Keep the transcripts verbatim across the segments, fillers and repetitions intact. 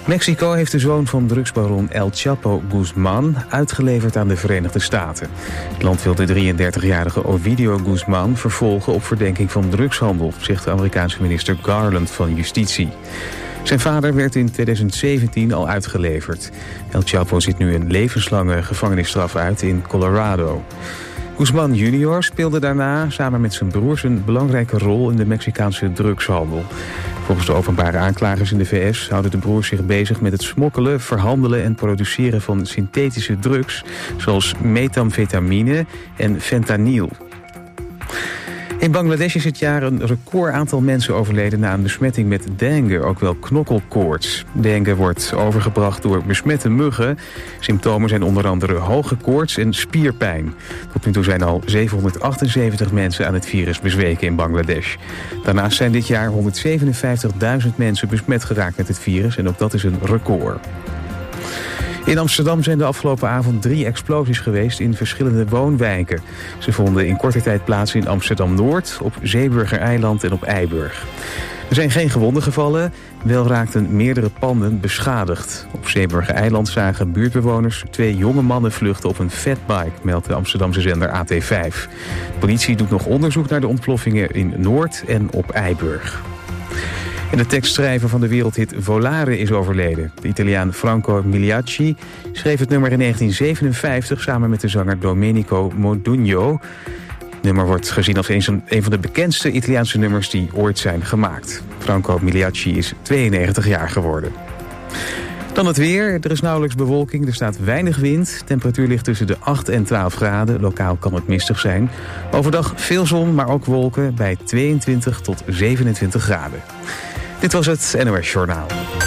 Mexico heeft de zoon van drugsbaron El Chapo Guzman uitgeleverd aan de Verenigde Staten. Het land wil de drieëndertigjarige Ovidio Guzman vervolgen op verdenking van drugshandel, zegt de Amerikaanse minister Garland van Justitie. Zijn vader werd in tweeduizend zeventien al uitgeleverd. El Chapo zit nu een levenslange gevangenisstraf uit in Colorado. Guzman junior speelde daarna samen met zijn broers een belangrijke rol in de Mexicaanse drugshandel. Volgens de openbare aanklagers in de V S houden de broers zich bezig met het smokkelen, verhandelen en produceren van synthetische drugs, zoals methamfetamine en fentanyl. In Bangladesh is dit jaar een record aantal mensen overleden na een besmetting met dengue, ook wel knokkelkoorts. Dengue wordt overgebracht door besmette muggen. Symptomen zijn onder andere hoge koorts en spierpijn. Tot nu toe zijn al zevenhonderdachtenzeventig mensen aan het virus bezweken in Bangladesh. Daarnaast zijn dit jaar honderdzevenenvijftigduizend mensen besmet geraakt met het virus en ook dat is een record. In Amsterdam zijn de afgelopen avond drie explosies geweest in verschillende woonwijken. Ze vonden in korte tijd plaats in Amsterdam-Noord, op Zeeburgereiland en op Eiburg. Er zijn geen gewonden gevallen, wel raakten meerdere panden beschadigd. Op Zeeburgereiland zagen buurtbewoners twee jonge mannen vluchten op een fatbike, meldt de Amsterdamse zender A T vijf. De politie doet nog onderzoek naar de ontploffingen in Noord en op Eiburg. En de tekstschrijver van de wereldhit Volare is overleden. De Italiaan Franco Migliacci schreef het nummer in negentien zevenenvijftig samen met de zanger Domenico Modugno. Het nummer wordt gezien als een van de bekendste Italiaanse nummers die ooit zijn gemaakt. Franco Migliacci is tweeënnegentig jaar geworden. Dan het weer. Er is nauwelijks bewolking, er staat weinig wind. Temperatuur ligt tussen de acht en twaalf graden. Lokaal kan het mistig zijn. Overdag veel zon, maar ook wolken bij tweeëntwintig tot zevenentwintig graden. Dit was het N O S Journaal.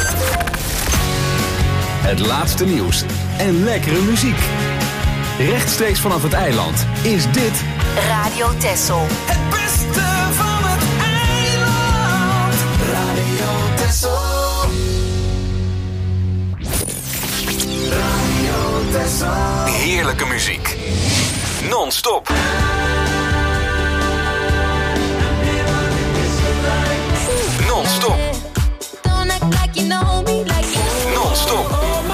Het laatste nieuws en lekkere muziek. Rechtstreeks vanaf het eiland is dit Radio Texel. Het beste van het eiland. Radio Texel. Radio Texel. heerlijke muziek. Non-stop. Non-stop. Non-stop.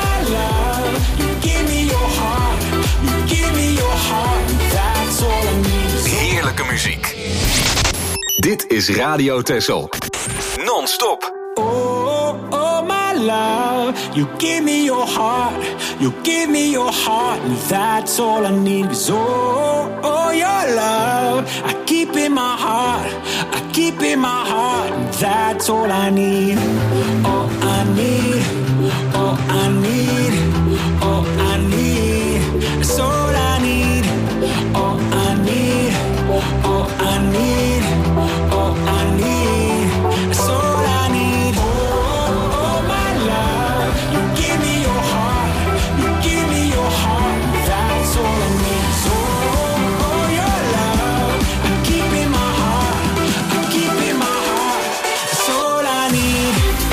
Heerlijke muziek. Dit is Radio Texel. Non-stop. Oh, oh my love, you give me your heart, you give me your heart, and that's all I need. Is oh, oh your love, I keep in my heart, I keep in my heart, and that's all I need. All I need, all I need, all I need, that's all I need. All I need, all I need, all I need, that's all I need. Oh, my love, you give me your heart, you give me your heart, that's all I need. So, oh, your love, I keep in my heart, I keep in my heart, that's all I need.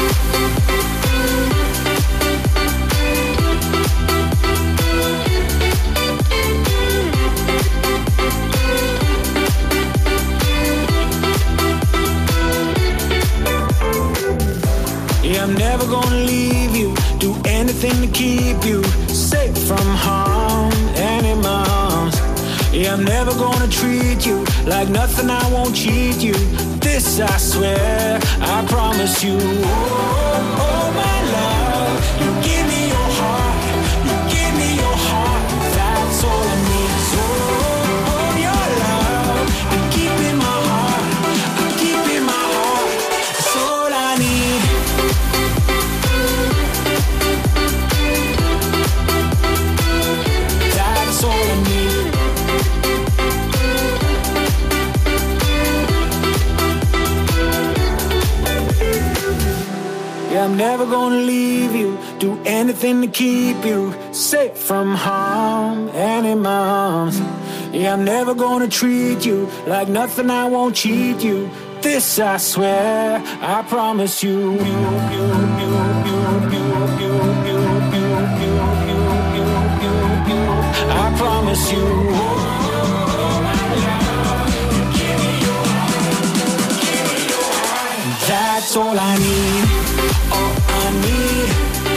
Yeah, I'm never gonna leave you, do anything to keep you safe from harm, animals. Yeah, I'm never gonna treat you like nothing, I won't cheat you. This I swear, I promise you. Oh, oh my love, you give me your heart, you give me your heart, that's all I need. So, oh, your love, I keep in my heart, I keep in my heart, that's all I need. That's all I need. Yeah, I'm never gonna leave you, do anything to keep you safe from harm, animals. Yeah, I'm never gonna treat you like nothing, I won't cheat you. This I swear, I promise you. I promise you. That's all I need. All I need.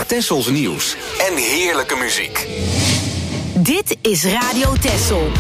Tessels nieuws en heerlijke muziek. Dit is Radio Tessel.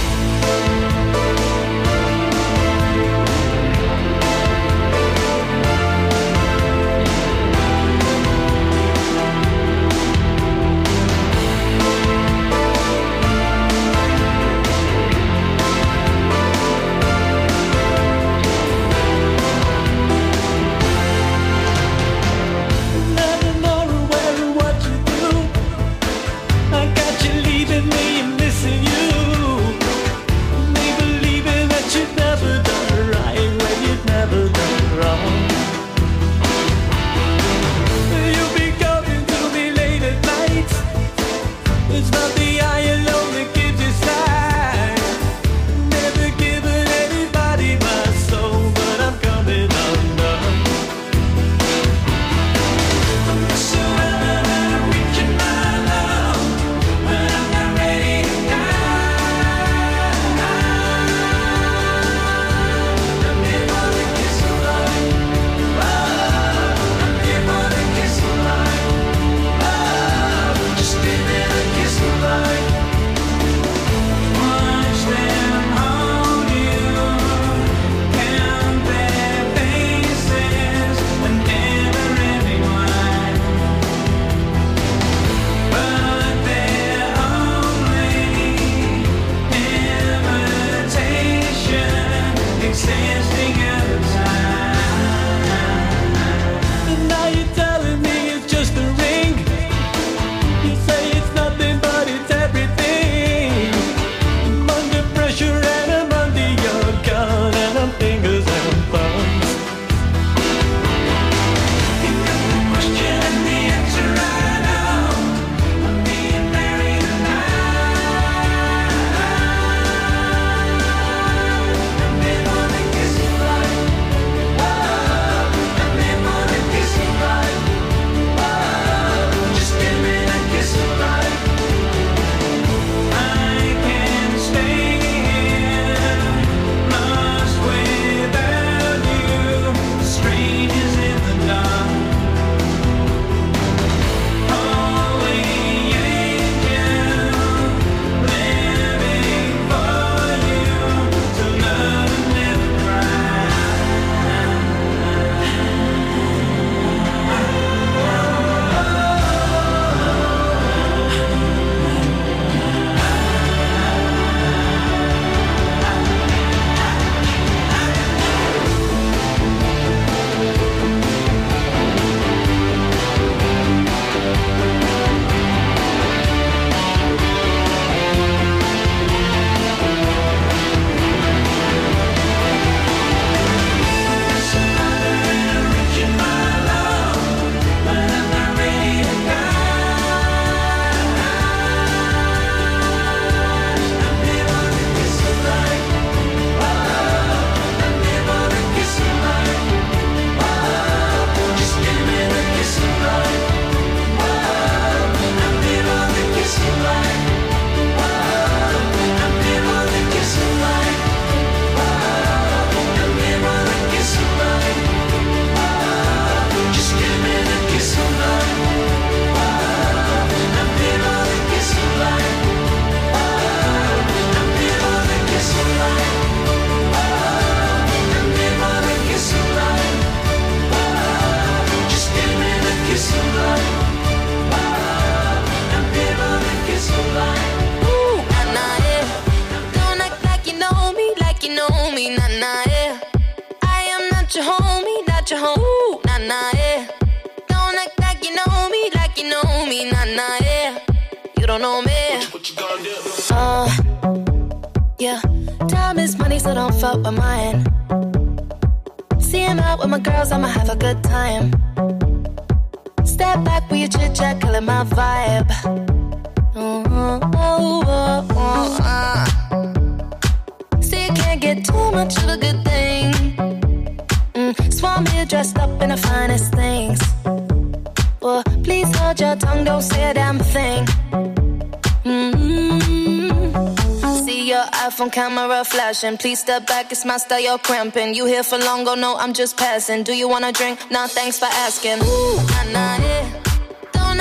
Camera flashing, please step back, it's my style, you're cramping. You here for long, go no, I'm just passing. Do you wanna drink? Nah, thanks for asking. Ooh, nah, nah, yeah. Don't act like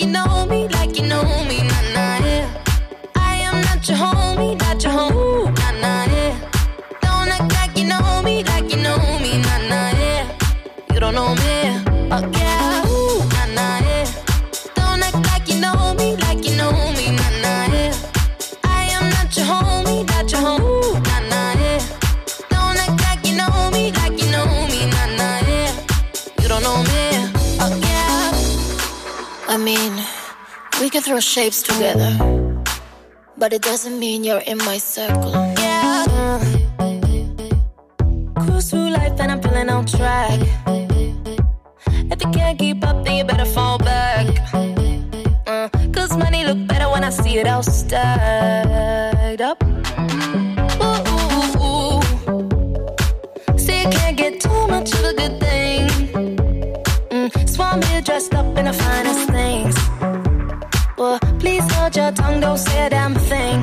you know me, like you know me, nah, nah, yeah. I am not your homie, not your homie, nah, nah, yeah. Don't act like you know me, like you know me, nah, nah, yeah. You don't know me, oh yeah, ooh, nah, nah, yeah. Don't act like you know me, like you know me, nah, nah, yeah. I am not your homie, not your homie, nah, nah, yeah. Don't act like you know me, like you know me, nah, nah, yeah. You don't know me, oh yeah. I mean, we can throw shapes together, but it doesn't mean you're in my circle. Yeah. Uh, cruise through life and I'm feeling on track. If you can't keep up, then you better fall back. Uh, Cause money look better when I see it all stacked up. Ooh, ooh, ooh. See, you can't get too much of a good thing. Mm, so I'm here dressed up in the finest things. Well, please hold your tongue, don't say a damn thing.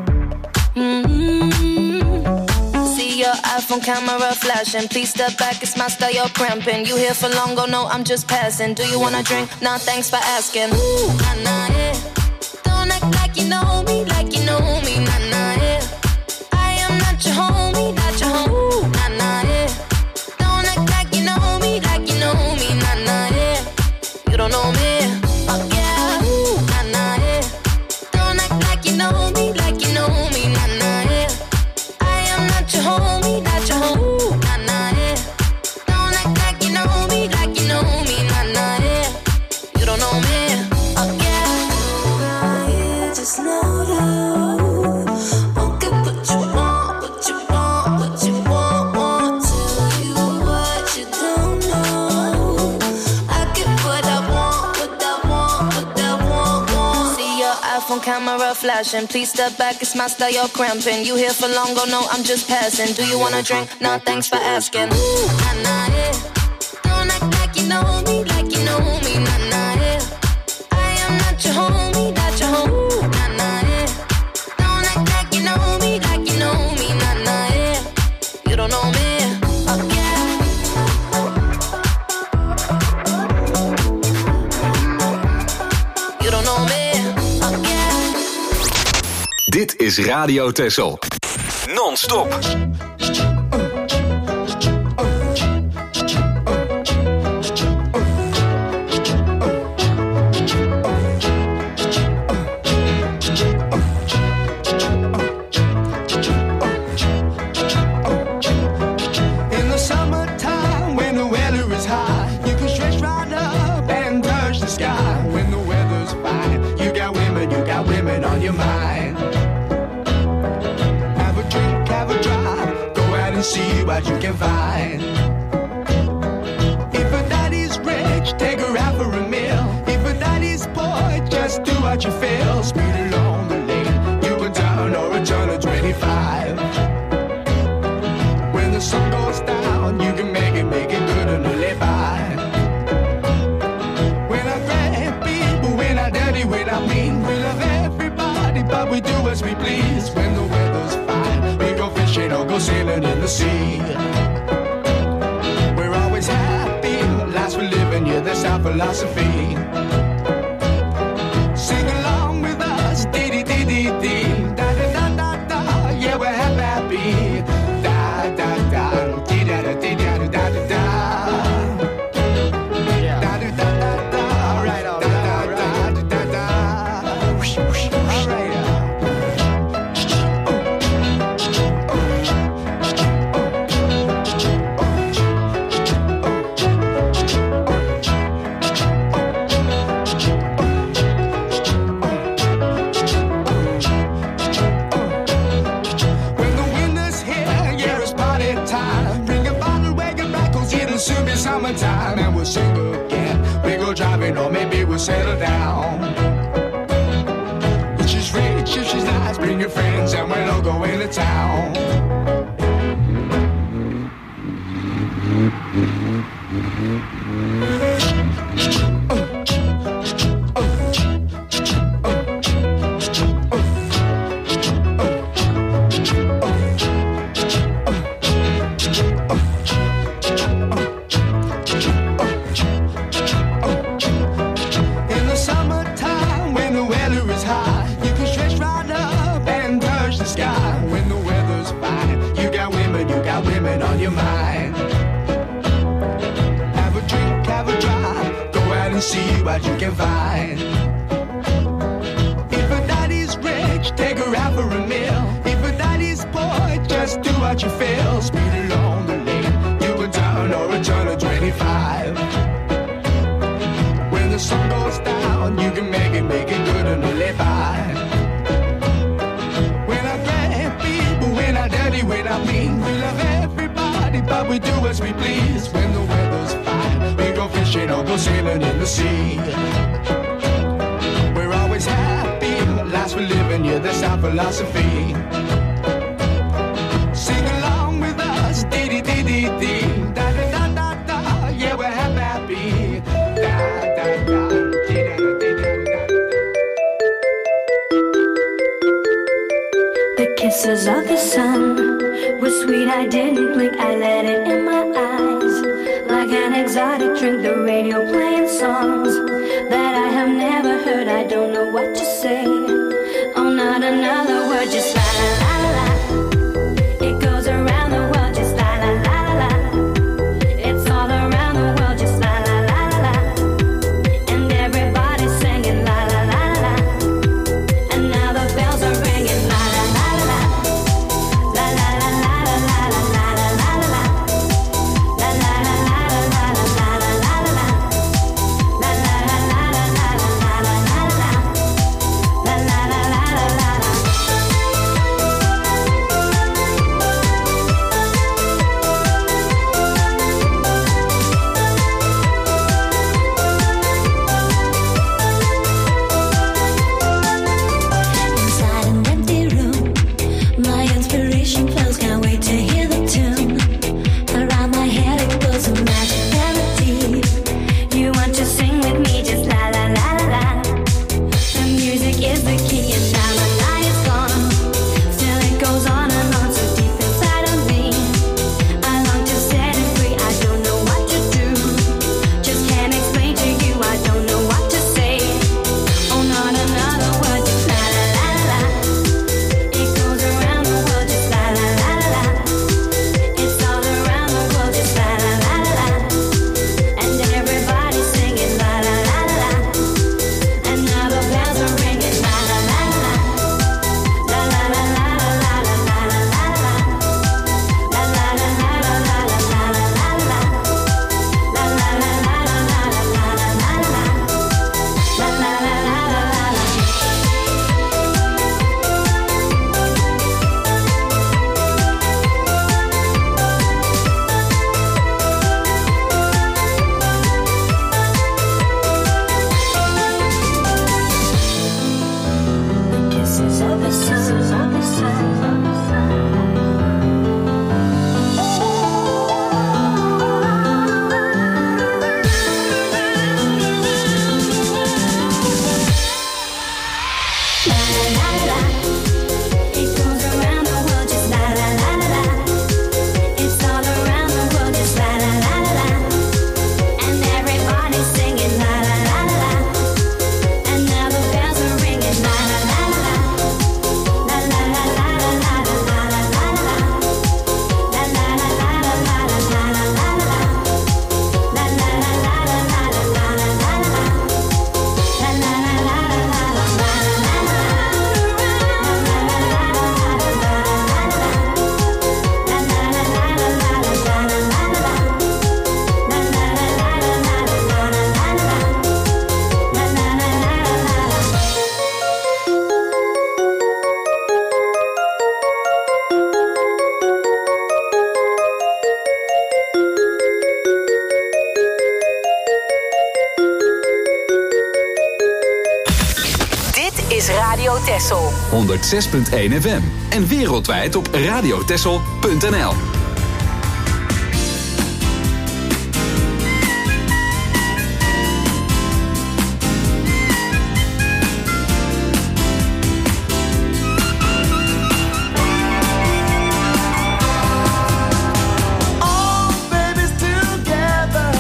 Mm-hmm. See your iPhone camera flashing. Please step back, it's my style, you're cramping. You here for long, go no, I'm just passing. Do you wanna drink? Nah, thanks for asking. Ooh, nah, nah, yeah. Don't act like you know me, like you know me, nah, nah, yeah. I am not your homie, not your homie, nah, nah, yeah. Don't act like you know me, like you know me, nah, nah, yeah. You don't know me, oh yeah, ooh, nah, nah, yeah. Don't act like you know me, like you know me, nah, nah, yeah. I am not your homie, not your homie, nah, nah, yeah. Don't act like you know me, like you know me, nah, nah, yeah. You don't know me, oh yeah. I just know you won't get what you want, what you want, what you want, want. Tell you what you don't know. I get what I want, what I want, what I want, want. See your iPhone camera flashing. Please step back, it's my style, you're cramping. You here for long, go no, I'm just passing. Do you wanna drink? Nah, thanks for asking. Ooh, nah, nah, yeah. Don't act like you know me, like you know me, nah, nah, yeah. I am not your homie, not your homie, nah, nah, yeah. Don't act like you know me, like you know me, nah, nah, yeah. You don't know me, oh yeah. You don't know me, oh yeah. Dit is Radio Texel. Non-stop. On your mind, have a drink, have a drive, go out and see what you can find. If a daddy's rich, take her out for a meal. If a daddy's poor, just do what you feel. Speed along the lane, you can turn or a turn of twenty-five. When the sun goes down, you can make it, make it good and live by. When I grab people, when I dirty, when I mean, we love everybody, but we do as we please. When the weather's fine, we go fishing or go sailing in the sea. We're always happy, lives we're living, yeah, that's our philosophy. Sing along with us, dee dee dee dee dee, da da da da da, yeah, we're happy, da da da, dee da da dee da da da da da. what you feel. Speed along the lane, you can turn or return to twenty-five. When the sun goes down, you can make it, make it good and live by. When I grab people, when I dirty, when I mean, we love everybody, but we do as we please. When the weather's fine, we go fishing or go sailing in the sea. We're always happy, lives we're living, yeah, that's our philosophy. Sing along with us, dee dee dee dee dee, da da da da da, yeah, we're happy, da da da, dee da da dee da da. The kisses of the sun were sweet, I didn't blink, I let it in my eyes. Like an exotic drink, the radio playing songs that I have never heard, I don't know what to say. Oh, not another word, just la la la la la. It goes around the world, just la la la la la. It's all around the world, just la la la la la. And everybody's singing la la la la la. And now the bells are ringing la la la la la. La la la la la la la la la la la. La la la la la la la la la la la. La la la la la la la la la la la. La la la la la la la. Inside an empty room, my inspiration flows, can't wait to hear the tune. Around my head it goes a magic melody. You want to sing with me, just la la la la la. The music is the key and now the night is gone. Still it goes on and on so deep inside of me. I long to set it free, I don't know what to do. Just can't explain to you, I don't know what to say. Oh, not another word, just la la la la la. It goes around the world, just la la la la la. It's all around the world, just la la la la la. And everybody's singing la la la la la. And now the bells are ringing la la la la la. La la la la la la la la la la la. La la la la la la la la la la la. La la la la la la la la la la la. La la la la la la The kisses of the sun, of the sun, of the sun. La la la la. It goes around the world, just la la la la la. It's all around the world, just la la la la la. And everybody's singing la la la la la. And now the bells are ringing la la la la la. La la la la la la la la la la la. La la la la la la la la la la la. La la la la la la la la la la. La la la la la la la Dit is Radio Texel. honderdzes punt één F M en wereldwijd op radiotessel punt n l. All babies together,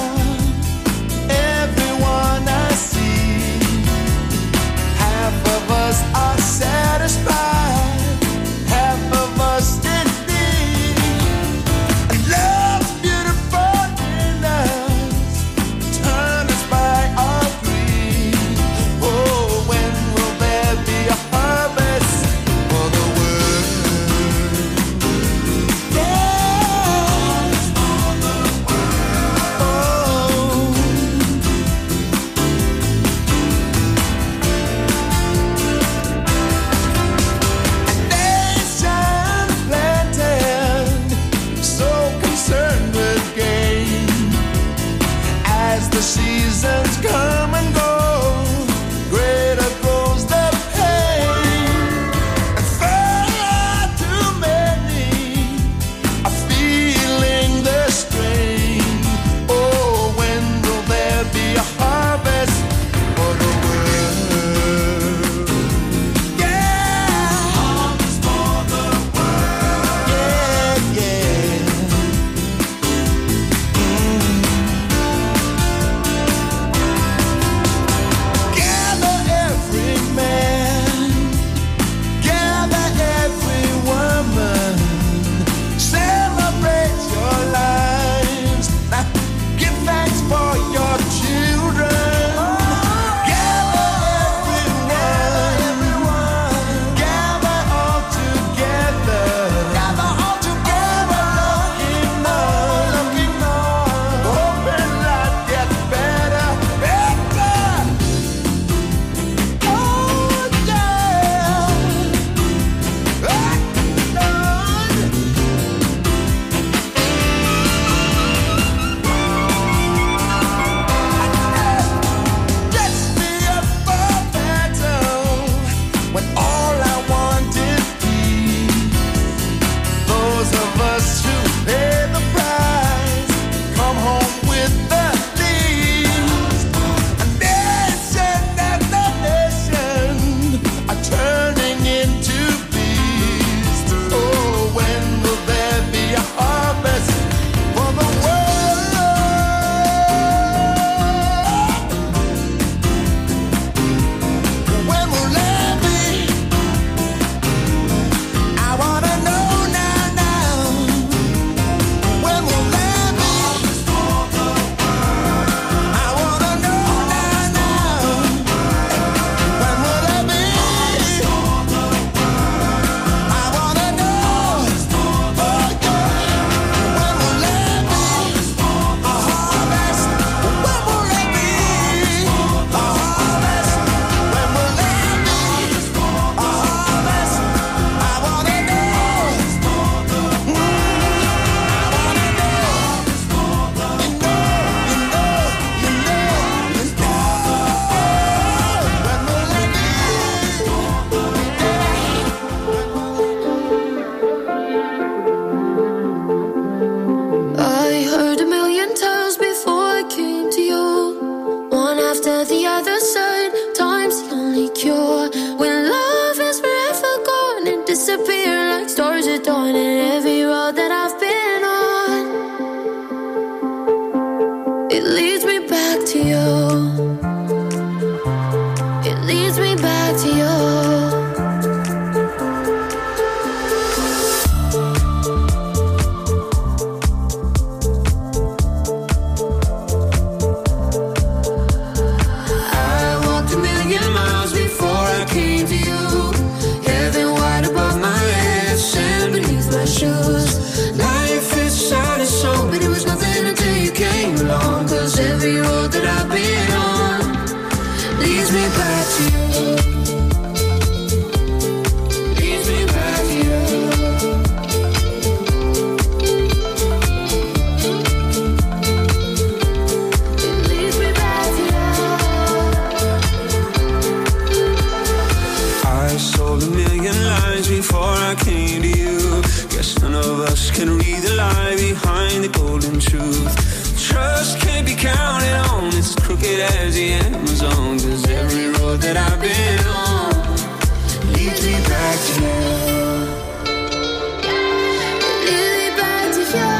everyone I see. Half of us are satisfied, half of us did need. disappear like stories are torn in every road that I've been on. It leads me back to you. It leads me back to you. Every road that I've been on leads me back to you. Leads me back to you. It leads me back to you. I sold a million lies before I came to you. Guess none of us can read the lie behind the golden truth. Trust can't be counted on, it's crooked as the Amazon. Cause every road that I've been on leads me back to you. Leads me back to you.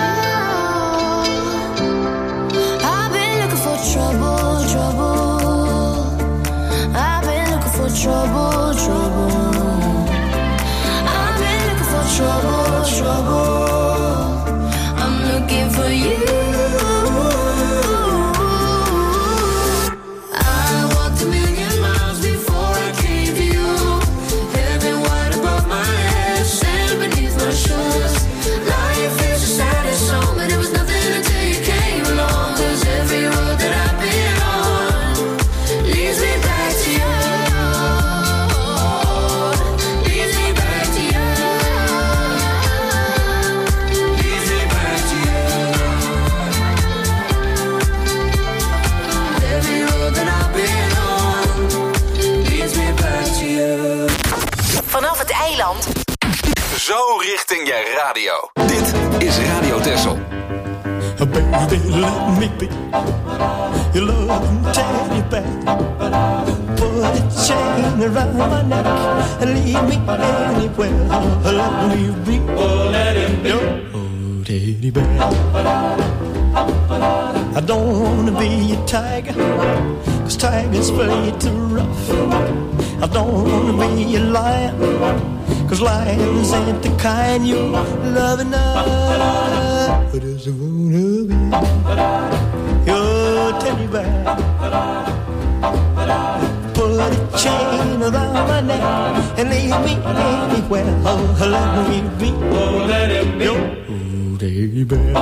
I've been looking for trouble, trouble. I've been looking for trouble, trouble. I've been looking for trouble, trouble. I'm looking for you. Vanaf het eiland. Zo richting je radio. Dit is Radio Texel. Baby, let me be your loving teddy bear. Put a chain around my neck and leave me anywhere. Let me be, oh, let him be your oh, teddy bear. I don't wanna be a tiger, cause tigers play too rough. I don't wanna be a lion, cause lions ain't the kind you love enough. But I just wanna be your teddy bear. Put a chain around my neck and leave me anywhere. Oh, let me be, oh, let him be your oh, teddy bear.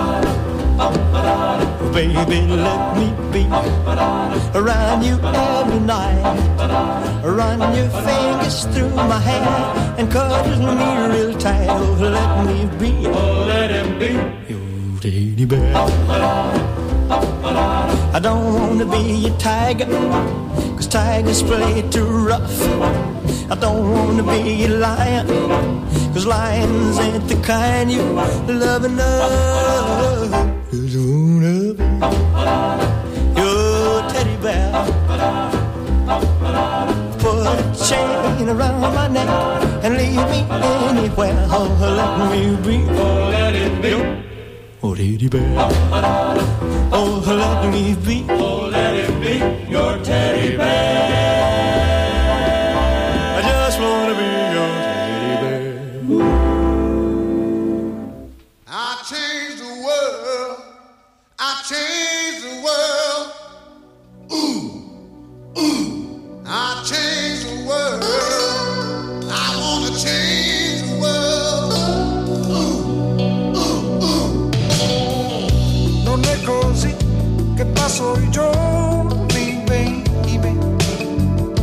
Baby, let me be around you every night. Run your fingers through my hair and cuddle me real tight. Oh, let me be, oh, let him be your teddy bear. I don't wanna be a tiger, cause tigers play too rough. I don't wanna be a lion, cause lions ain't the kind you love enough. Just wanna be your teddy bear. Put a chain around my neck and leave me anywhere. Oh, let me be, oh, let it be your oh, teddy bear. Oh, let me be, oh, let it be your teddy bear. I just wanna be your teddy bear. I changed the world. I changed the world. Ooh, ooh. I changed the world. I wanna change the world. Ooh, ooh, ooh. Non è così che passo i giorni, baby.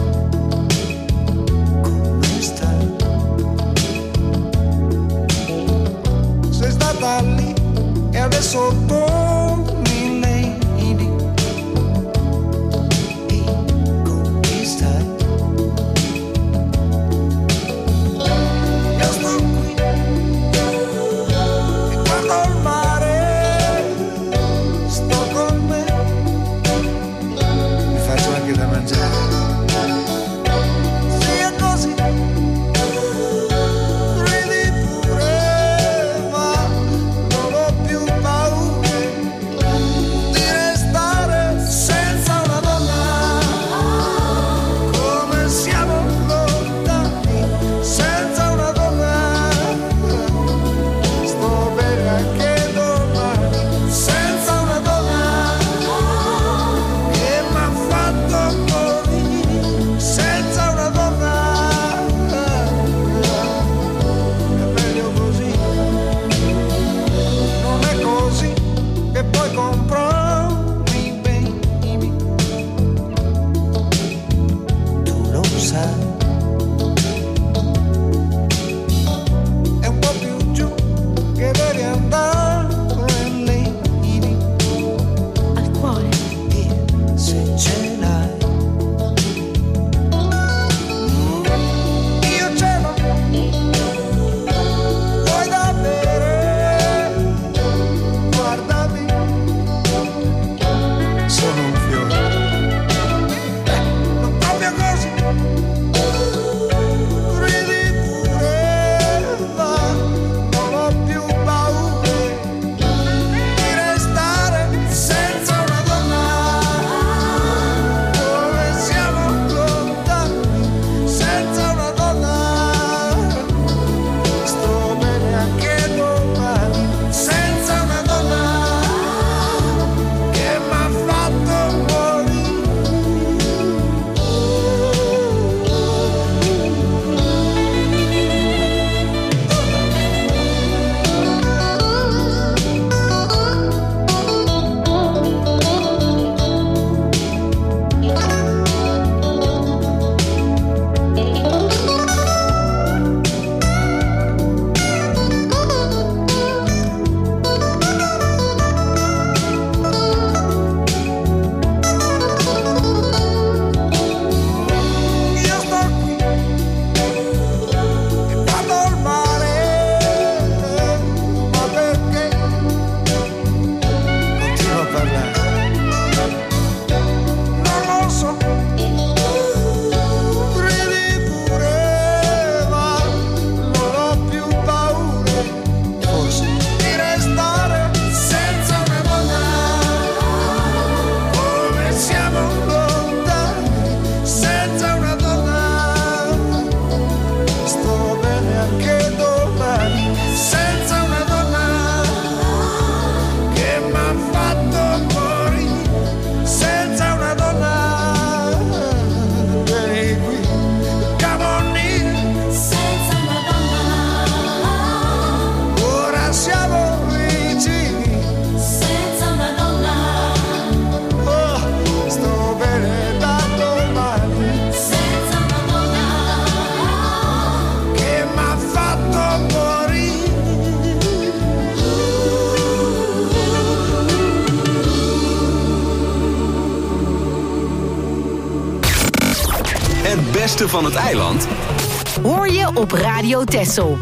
beste van het eiland hoor je op Radio Texel.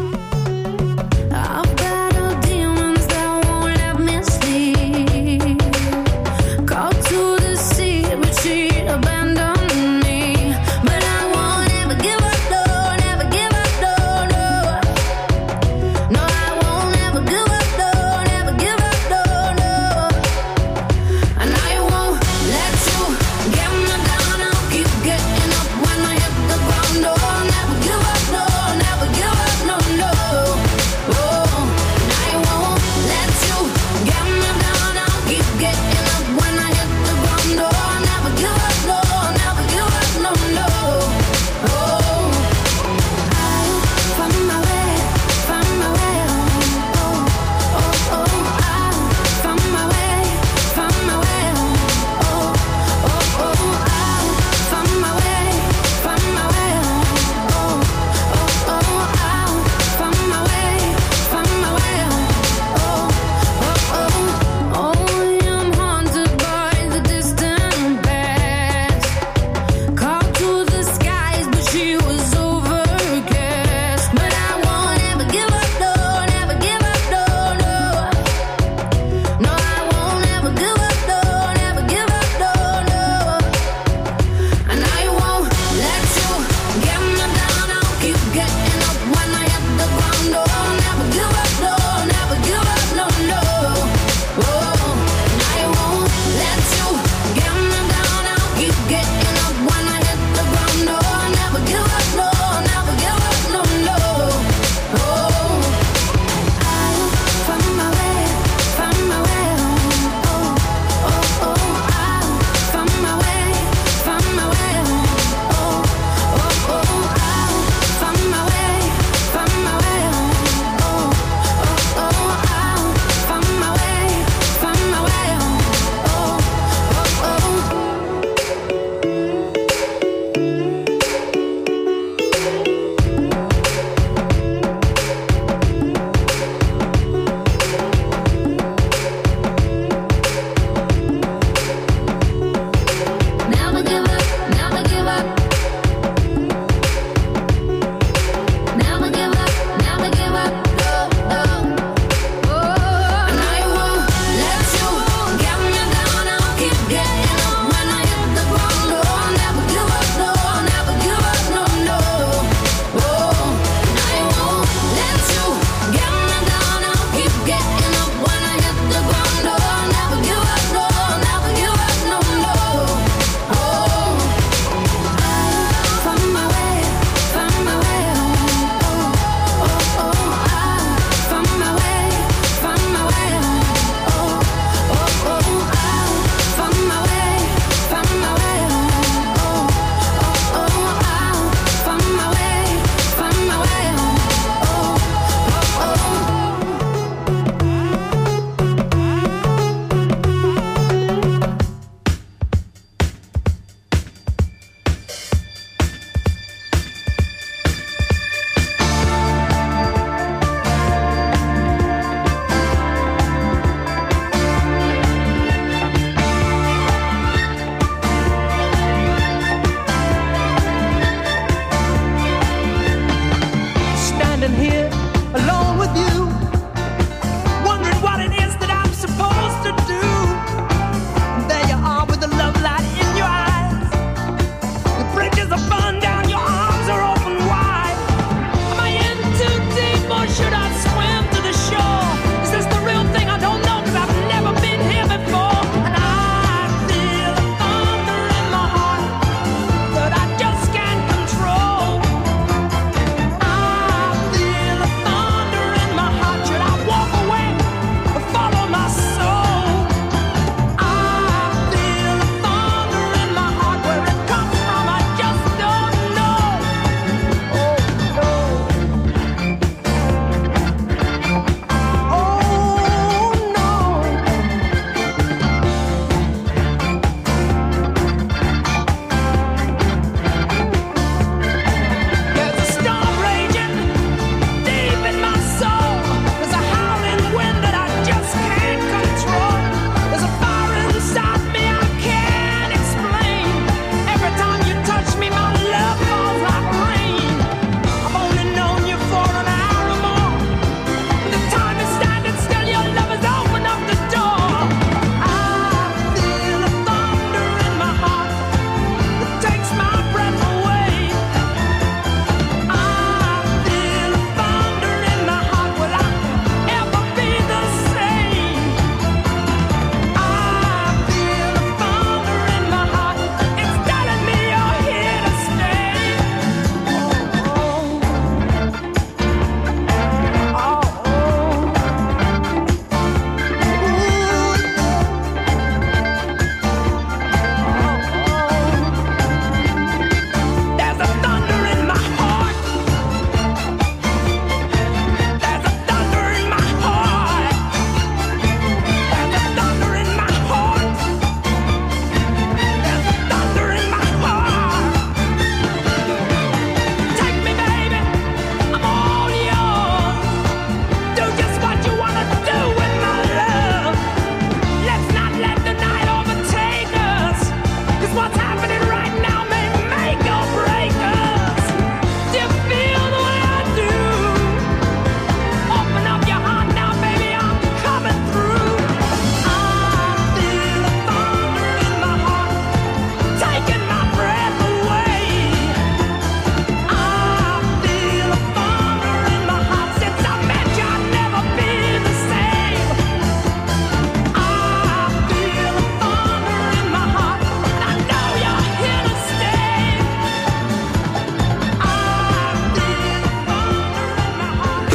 No,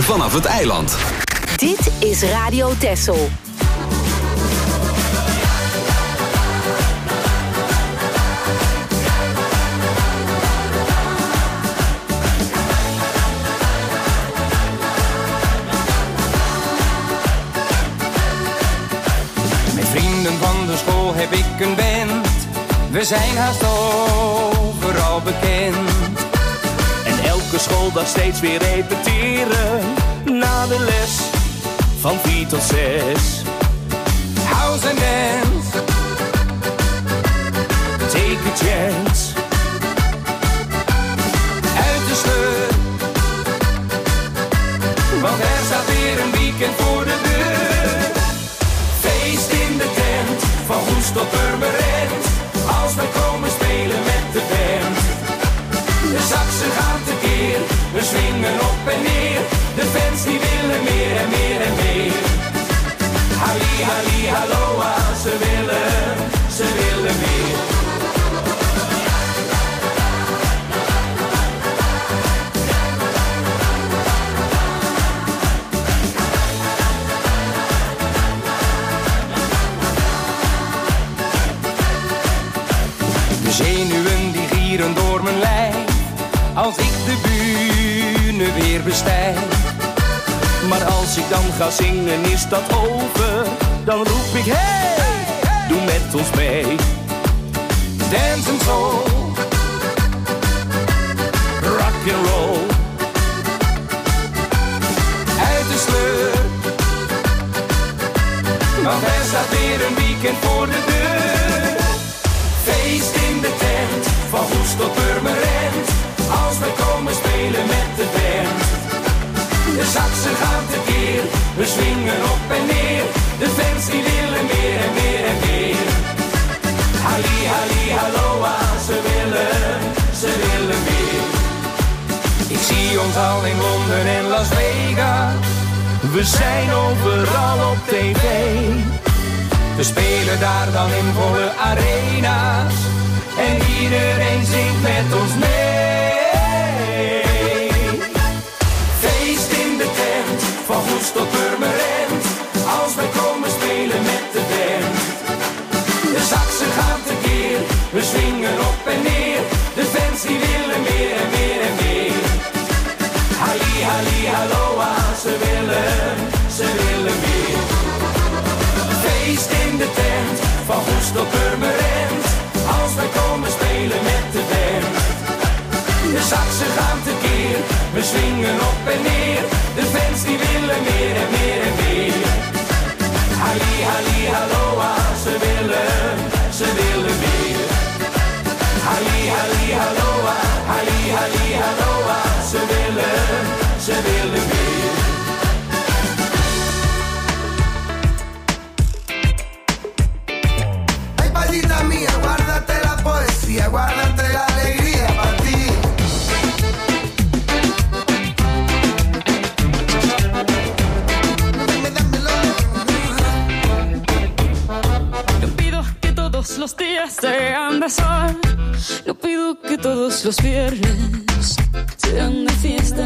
vanaf het eiland. Dit is Radio Texel. Met vrienden van de school heb ik een band. We zijn haast overal bekend. En elke schooldag steeds weer repeteren. Na de les van vier tot zes. House and dance. Take a chance. Uit de sleur. Want er staat weer een weekend voor de deur. Feest in de tent. Van Goes tot Purmerend. Als wij komen spelen met de band. De saxen gaan tekeer. We swingen op en neer. De fans die willen meer en meer en meer. Halli, halli, halloa. Ze willen, ze willen meer. De zenuwen die gieren door mijn lijf. Als ik de bühne weer bestijg. Maar als ik dan ga zingen is dat over. Dan roep ik hey, doe met ons mee. Dance and soul. Rock and roll. Uit de sleur. Want er staat weer een weekend voor de deur. Feest in de tent. Van Goes tot Purmerend. Als wij komen spelen met de band. De saxen gaan tekeer. We swingen op en neer. De fans die willen meer en meer en meer. Halli, halli, halloa. Ze willen, ze willen meer. Ik zie ons al in Londen en Las Vegas. We zijn overal op tv. We spelen daar dan in volle arena's. En iedereen zingt met ons mee. Feest in de tent, van Goes tot Purmerend. Als wij komen spelen met de band. De saxen gaan tekeer, we swingen op en neer. De fans die willen meer en meer en meer. Halli, halli, halloa, ze willen, ze willen meer. Feest in de tent, van Goes tot Purmerend. Als wij komen spelen met de band. De saxen gaan tekeer, we swingen op en neer. De fans die willen meer en meer en meer. Halli, halli, halloa, ze willen, ze willen meer. Halli, halli, halloa, halli, halli, halloa, ze willen, ze willen meer. Ay, palita mía, guárdate la poesía, guárdate la alegría para ti. No pido que todos los días sean de sol. No pido que todos los viernes sean de fiesta.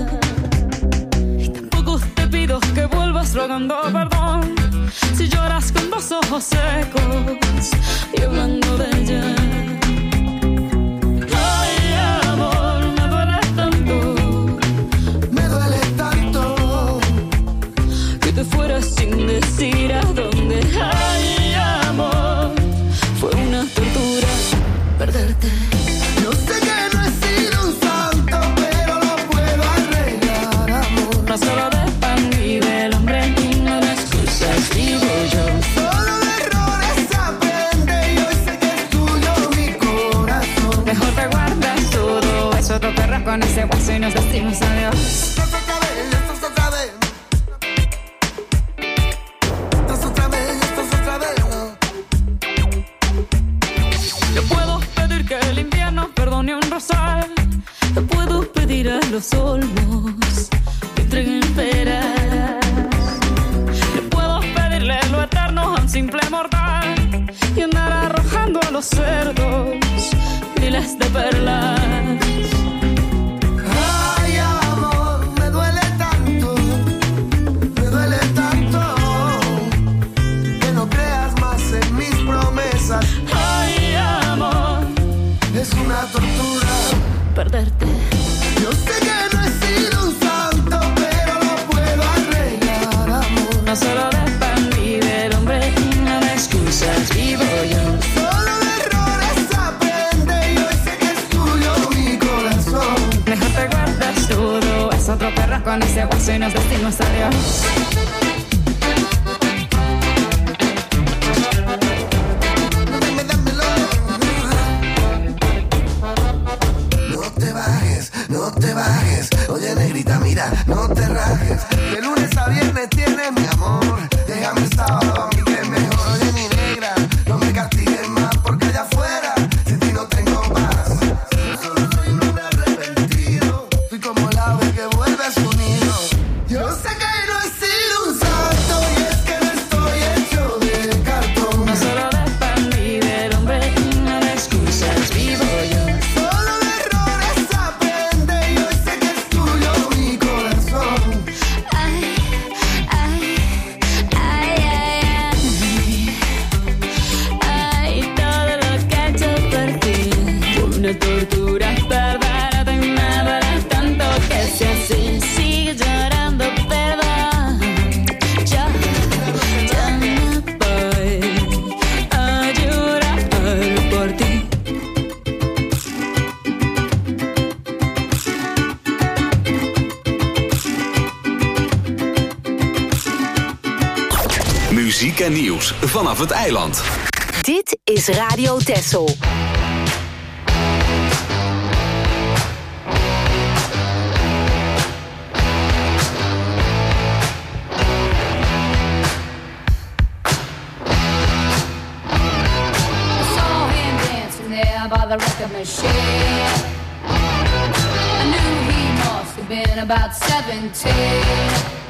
Y tampoco te pido que vuelvas rogando perdón. Si lloras con dos ojos secos y hablando de ella. Ay, amor, me duele tanto. Me duele tanto que te fueras sin decir a dónde. Ay, amor, fue una tortura perderte. Yo sé que no he sido un santo, pero lo puedo arreglar, amor. No solo de pan vive el hombre y no de excusas, digo yo. Solo de errores aprende y hoy sé que es tuyo mi corazón. Mejor te guardas todo eso, te perras con ese hueso y nos decimos adiós. Esto es otra vez, esto es otra vez. Esto es otra vez, esto es otra vez. Yo puedo pedir que el invierno perdone un rosal. Te puedo pedir a los olmos que entreguen peras. Yo puedo pedirle lo eterno a un simple mortal y andar arrojando a los cerdos miles de perlas. Ay, amor, me duele tanto sé que no he sido un santo, pero lo puedo arreglar, amor. No solo dependí del hombre y no de excusas vivo yo. Solo de errores aprende y hoy sé que es tuyo mi corazón. Mejor te guardas todo, es otro perro con ese paso y nos vestimos a Dios. No te bajes, oye negrita, mira, no te rajes. De lunes a viernes tienes mi amor. Déjame el sábado a mí que es mejor. Oye mi negra, no me castigues más porque allá afuera sin ti no tengo paz. Yo solo soy un hombre arrepentido. Fui como el ave que vuelve a su nido. Yo sé que no he sido un santo y es que no estoy hecho de cartón. No solo dependí del hombre y no de excusas vivo yo. Tortura, perdónate, me duele tanto que sea así. Sigue llorando, perdón. Ya, ya me voy a llorar por ti. Muziek en nieuws vanaf het eiland. Dit is Radio Texel. By the record machine, I knew he must have been about seventeen.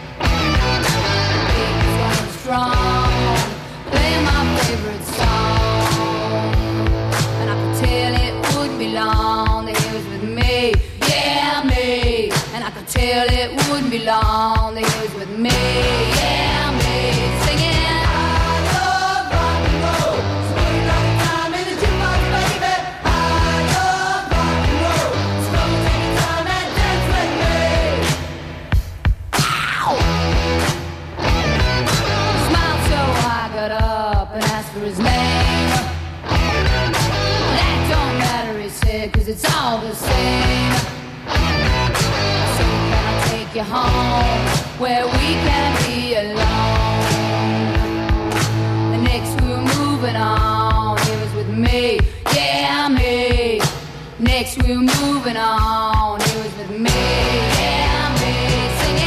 He was going strong, playing my favorite song, and I could tell it wouldn't be long that he was with me, yeah me. And I could tell it wouldn't be long that he was with me, yeah me. Singing. For his name, that don't matter, he said, 'cause it's all the same. So can I take you home where we can be alone? The next we were moving on, he was with me, yeah me. Next we were moving on, he was with me, yeah me. Singing.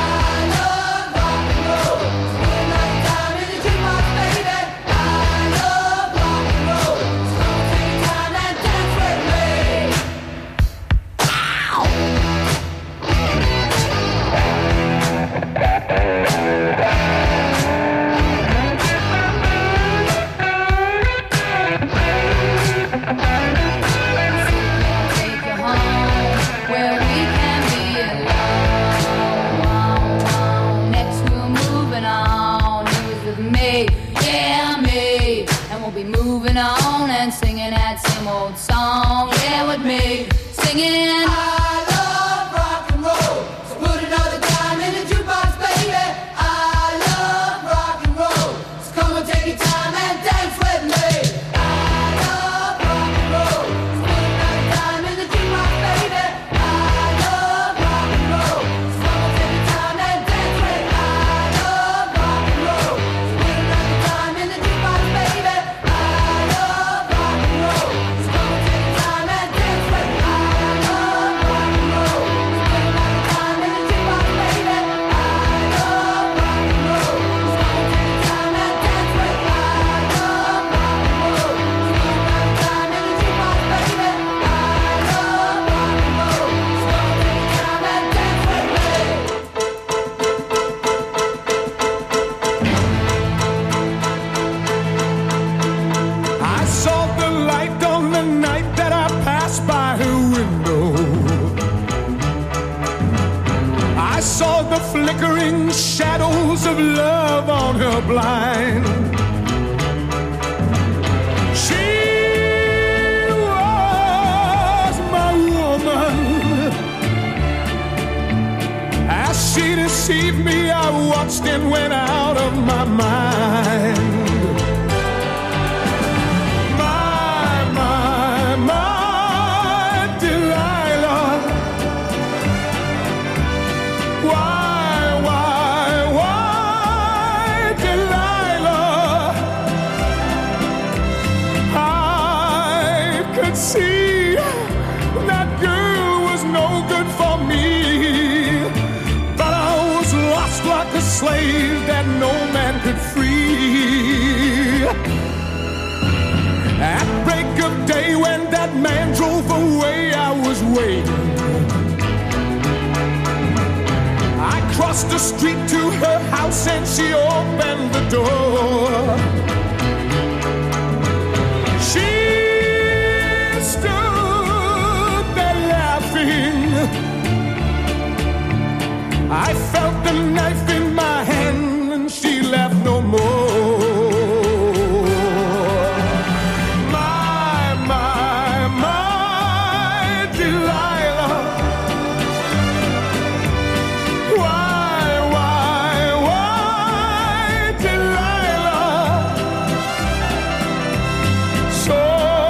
Moving on and singing that same old song, yeah, with me, singing. I love rock and roll, so put another dime in the jukebox, baby. I love rock and roll, so come and take your time and dance with me. I love rock and roll, so put another dime in the jukebox, baby. I love rock and roll, so come and take your time and dance with me. I love rock and roll, so put another dime in the jukebox, baby. Flickering shadows of love on her blind. She was my woman, deceived me, I watched and went out of my mind. My, my, my Delilah. Why, why, why Delilah? I could see that girl was no good for me, but I was lost like a slave that no man could free. At break of day when that man drove away, I was waiting. I crossed the street to her house and she opened the door. She stood there laughing. I felt the knife in my hand and she laughed no more. My, my, my Delilah. Why, why, why Delilah? So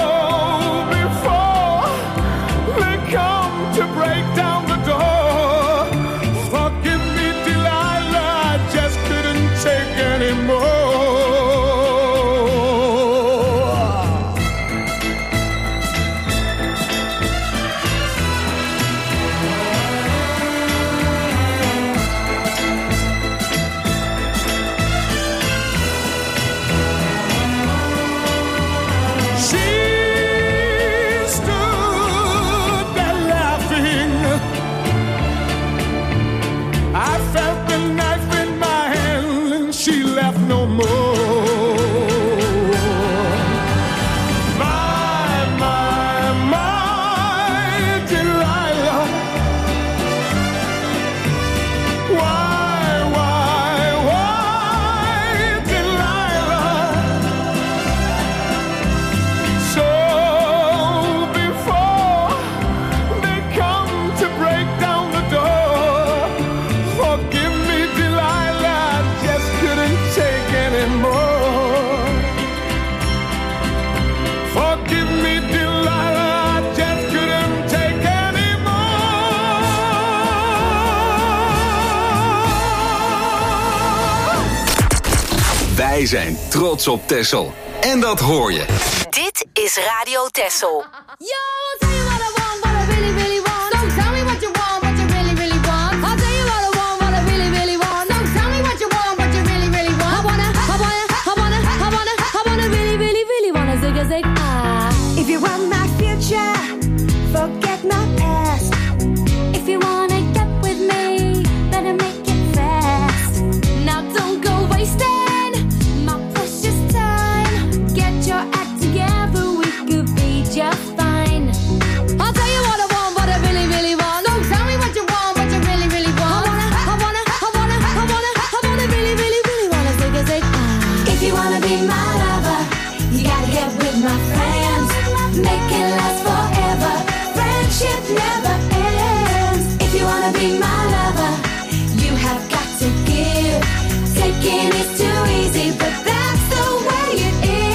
before they come to break down the door, forgive me, Delilah, I just couldn't take anymore. She stood there laughing. I felt the knife in my hand and she laughed no more. My, my, my Delilah. Why, why, why Delilah? So before they come to break down the door, forgive me, Delilah, I just couldn't take anymore. Forgive me, Delilah, I just couldn't take anymore. Wij zijn trots op Texel. En dat hoor je. Dit is Radio Texel. Yo, I'll tell you what I want, what I really, really want. Don't tell me what you want, what you really, really want. I'll tell you what I want, what I really, really want. Don't tell me what you want, what you really, really want. I wanna, I wanna, I wanna, I wanna, I wanna really, really, really wanna zig a zig ah. If you want my future, forget my past. If you wanna get with me, better make it fast. Now don't go wasting my precious time. Get your act together, we could be just fine. I'll tell you what I want, what I really, really want. Don't tell me what you want, what you really, really want. I wanna, I wanna, I wanna, I wanna, I wanna really, really, really wanna zig a zig ah. If you wanna be my lover, you gotta get with my friends. Make it last forever. Friendship never ends. If you wanna be my lover, you have got to give. Taking is too easy, but that's the way it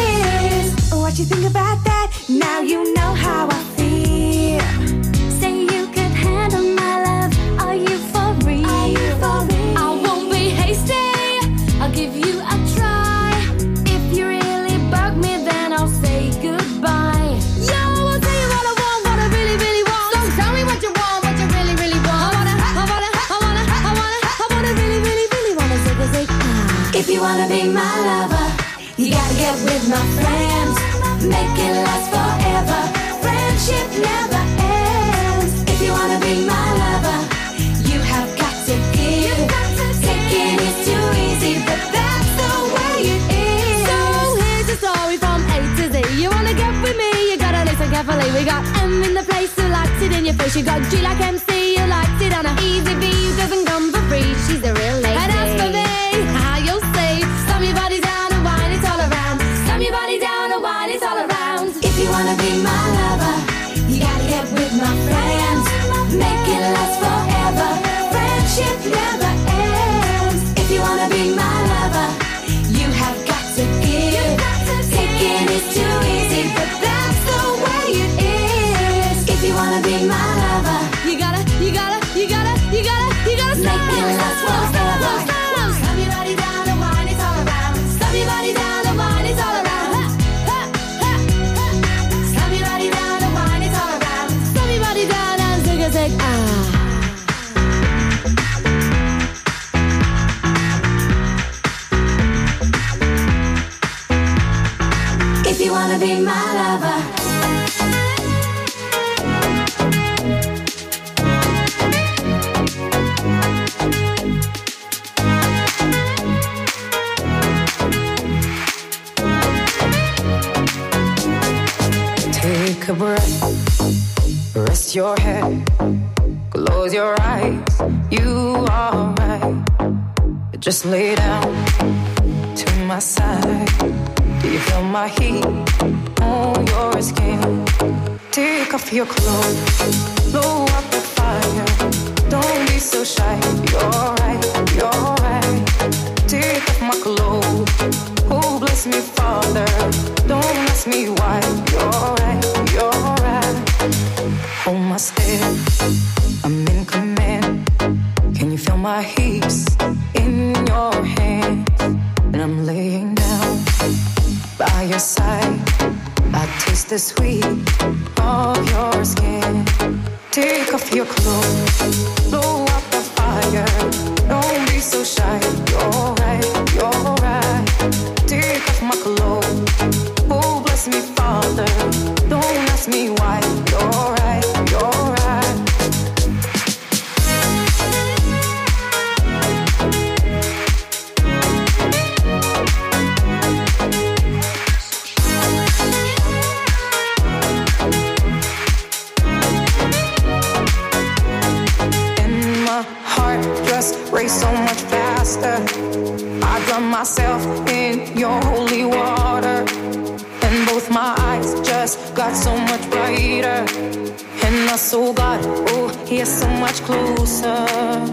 is. What you think about that? Now you know how I feel. Say you could handle my love. Are you for real? Are you for real? I won't be hasty, I'll give you a try. If you really bug me, then I'll say goodbye. Yo, I'll tell you what I want, what I really, really want. Don't tell me what you want, what you really, really want. I wanna, I wanna, I wanna, I wanna, I wanna really, really, really wanna zig a zig ah. If you wanna be my lover, you gotta get with my friends. Make it last forever. Friendship never ends. If you wanna be my lover, you have got to give. Taking is too easy, but that's the way it is. So here's the story from A to Z. You wanna get with me, you gotta listen carefully. We got M in the place who likes it in your face. You got G like M C, you likes it on a easy B, who doesn't come for free. She's a real lady. And as for me, how you'll see, slam your body down and wine it all around. Slam your body down and wine it all around. If you wanna be my lover, you gotta get with my friends. Make it last forever. Friendship never ends. making last forever. Slap your body down, the wine is all around. Slap your body down, the wine is all around. Slap your body down, the wine is all around. Slap your body down and zig a zig ah. If you wanna be my lover, take a breath, rest your head, close your eyes, you are right. Just lay down to my side. Do you feel my heat on your skin? Take off your clothes, blow up the fire. Don't be so shy, you're right, you're right. Take off my clothes, oh bless me Father. Don't ask me why, you're right, you're right. Hold my step, I'm in command. Can you feel my hips in your hands? And I'm laying down by your side. I taste the sweet of your skin. Take off your clothes, blow up the fire. Don't be so shy, you're right, you're right. Take off my clothes, oh bless me Father. Don't ask me why, you're right, you're right. Race so much faster. I drown myself in your holy water, and both my eyes just got so much brighter. And my soul got, oh, here so much closer.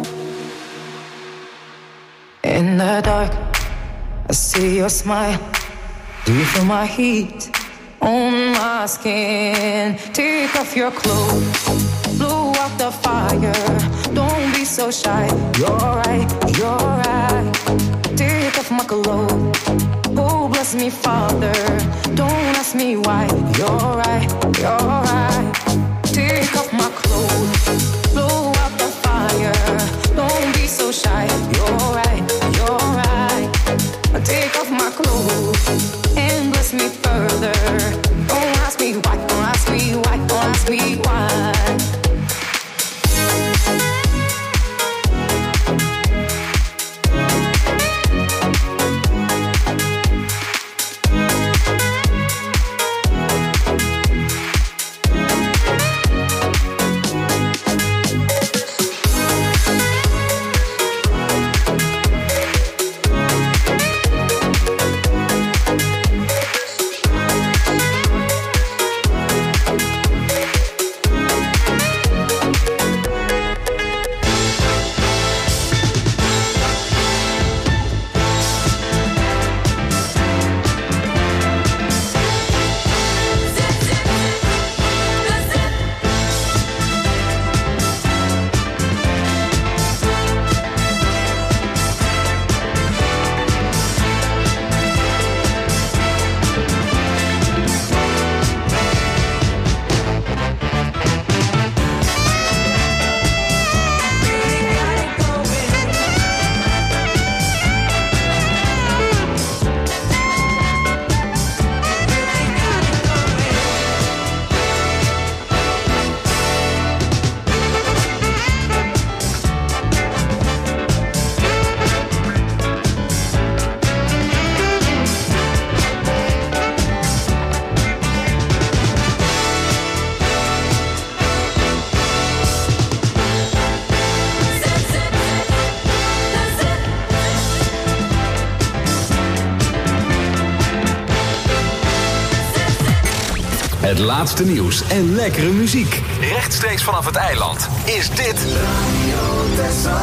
In the dark, I see your smile. Do you feel my heat on my skin? Take off your clothes, blow out the fire. Don't be so shy, you're right, you're right. Take off my clothes, oh bless me Father. Don't ask me why, you're right, you're right. Take off my clothes, blow out the fire. Don't be so shy, you're right, you're right. Take off my clothes and bless me further. Don't ask me why, don't ask me why, don't ask me why. Het laatste nieuws en lekkere muziek. Rechtstreeks vanaf het eiland is dit Radio Texel.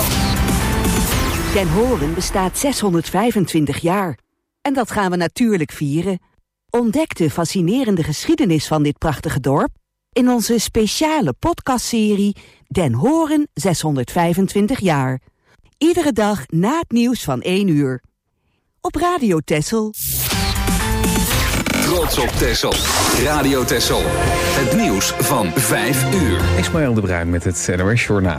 Den Horen bestaat zeshonderdvijfentwintig jaar. En dat gaan we natuurlijk vieren. Ontdek de fascinerende geschiedenis van dit prachtige dorp in onze speciale podcastserie Den Horen zeshonderdvijfentwintig jaar. Iedere dag na het nieuws van één uur. Op Radio Texel. Trots op Texel. Radio Texel. Het nieuws van vijf uur. Ismaël de Bruin met het N O S Journaal.